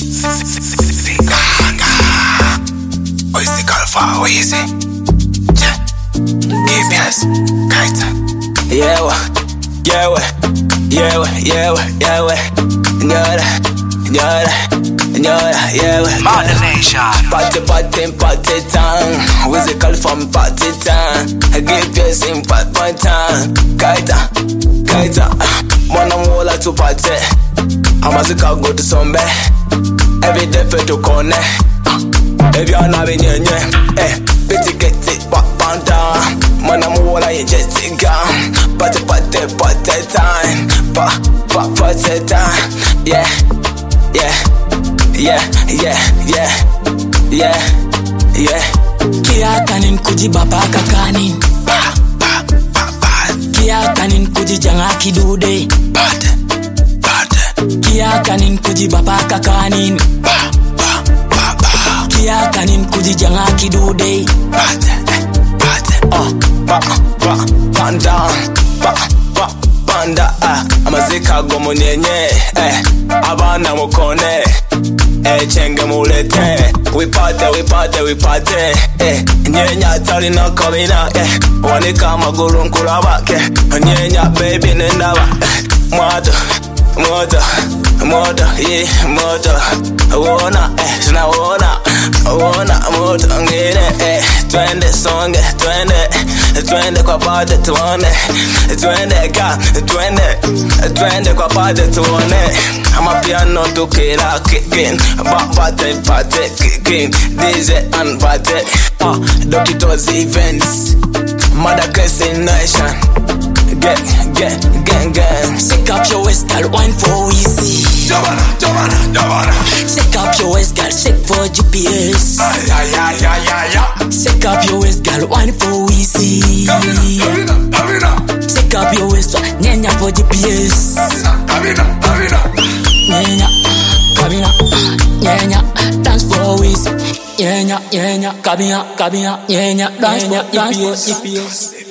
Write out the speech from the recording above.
Mother Nation. Party time. Wizzy from party time. I give you some party time. Kaita. Mwana mwola to party. Amazika go to sombe. Every day for to connect. If you're not in your bitty get it, panda. Mwana mwola you just gone. Party time. Party time. Yeah. Kia kanin kuji baba kakanin. Kia kanin kuji janga kidude. Kia kanin kuji baba kakanin. Kia kanin kuji janga kidude. Panda, amazika gomunyenye, abana mukone, chenge mulete. We party, nyenya tali na kabina, wanika maguru nkulabake, nyenya baby nendaba, moto, wona, moto ngine, twende songe, twende kwa party tuone, twende kwa party tuone, ama piano tukira kicking, party kicking, DJ and party, Dokito's events, Mother Crazy Nation, gang. Shake up your waist, girl, wine for easy. Jabana. Shake up your waist, girl, shake for GPS. Yeah. Shake up your waist, girl, wine for easy. Kabina. Shake up your waist, nyenya for GPS. Kabina. Nyenya, dance for easy. Nyenya, kabina, nyenya, dance for GPS.